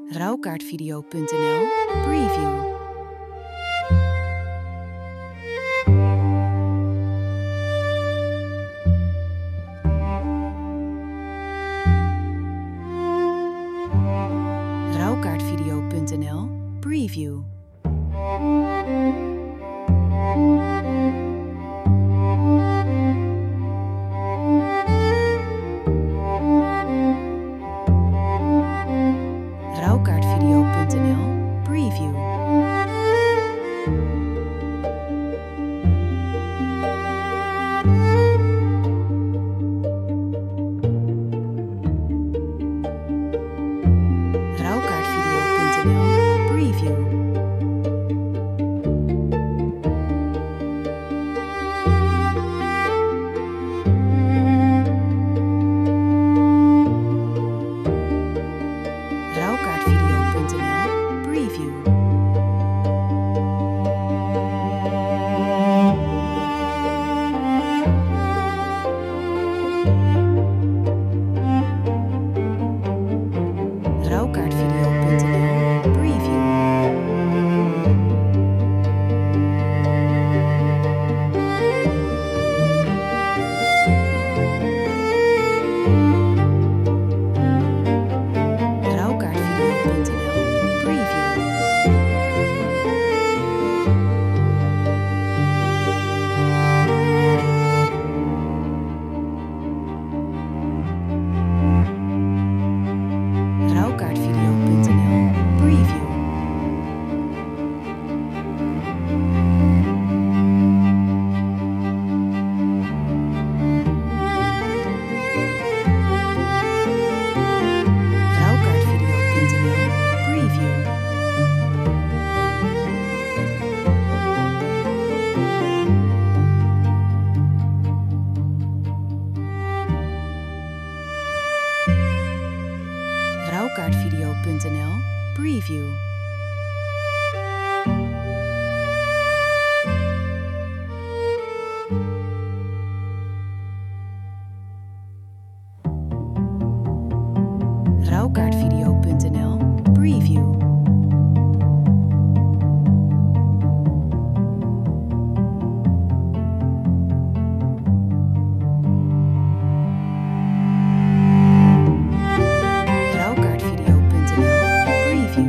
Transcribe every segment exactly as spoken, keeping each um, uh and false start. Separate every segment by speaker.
Speaker 1: Rouwkaartvideo punt n l Preview. Rouwkaartvideo punt n l Preview. Rouwkaartvideo punt n l Preview. Rouwkaartvideo punt n l Preview. Rouwkaartvideo punt n l Preview. Rouwkaartvideo punt n l Preview. Rouwkaartvideo punt n l Preview. Rouwkaartvideo punt n l Preview. Rouwkaartvideo punt n l Preview. Rouwkaartvideo punt n l Preview. Rouwkaartvideo punt n l Preview. Rouwkaartvideo punt n l Preview.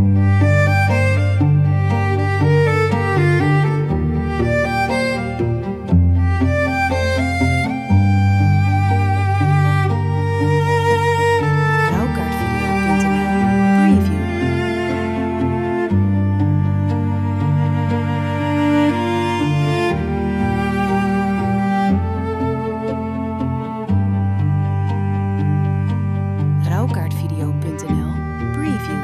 Speaker 1: Rouwkaartvideo punt n l Preview. Rouwkaartvideo punt n l Preview.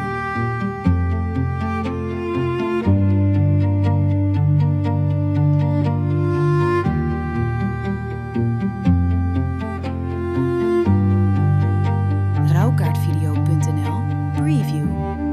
Speaker 1: Rouwkaartvideo punt n l Preview.